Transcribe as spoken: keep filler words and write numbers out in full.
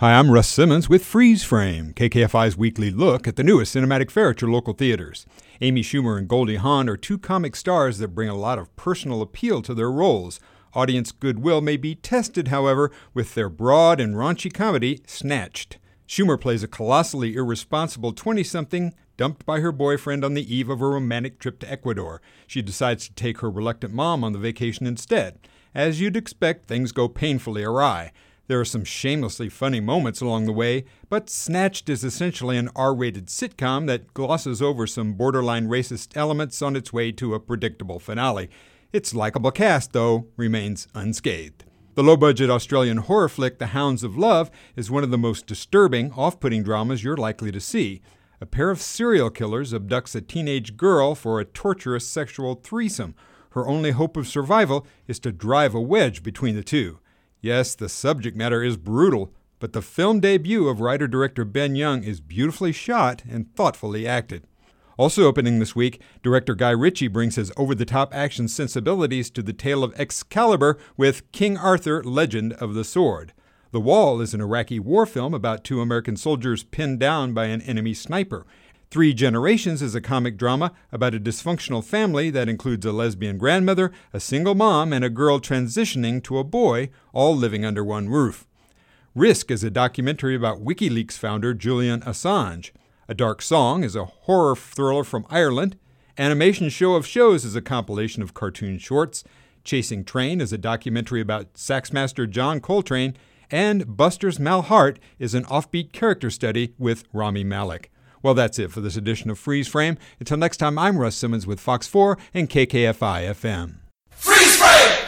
Hi, I'm Russ Simmons with Freeze Frame, K K F I's weekly look at the newest cinematic fare at your local theaters. Amy Schumer and Goldie Hawn are two comic stars that bring a lot of personal appeal to their roles. Audience goodwill may be tested, however, with their broad and raunchy comedy, Snatched. Schumer plays a colossally irresponsible twenty-something dumped by her boyfriend on the eve of a romantic trip to Ecuador. She decides to take her reluctant mom on the vacation instead. As you'd expect, things go painfully awry. There are some shamelessly funny moments along the way, but Snatched is essentially an R-rated sitcom that glosses over some borderline racist elements on its way to a predictable finale. Its likable cast, though, remains unscathed. The low-budget Australian horror flick The Hounds of Love is one of the most disturbing, off-putting dramas you're likely to see. A pair of serial killers abducts a teenage girl for a torturous sexual threesome. Her only hope of survival is to drive a wedge between the two. Yes, the subject matter is brutal, but the film debut of writer-director Ben Young is beautifully shot and thoughtfully acted. Also opening this week, director Guy Ritchie brings his over-the-top action sensibilities to the tale of Excalibur with King Arthur, Legend of the Sword. The Wall is an Iraqi war film about two American soldiers pinned down by an enemy sniper. Three Generations is a comic drama about a dysfunctional family that includes a lesbian grandmother, a single mom, and a girl transitioning to a boy, all living under one roof. Risk is a documentary about WikiLeaks founder Julian Assange. A Dark Song is a horror thriller from Ireland. Animation Show of Shows is a compilation of cartoon shorts. Chasing Train is a documentary about saxmaster John Coltrane. And Buster's Malheart is an offbeat character study with Rami Malek. Well, that's it for this edition of Freeze Frame. Until next time, I'm Russ Simmons with Fox four and K K F I F M. Freeze Frame!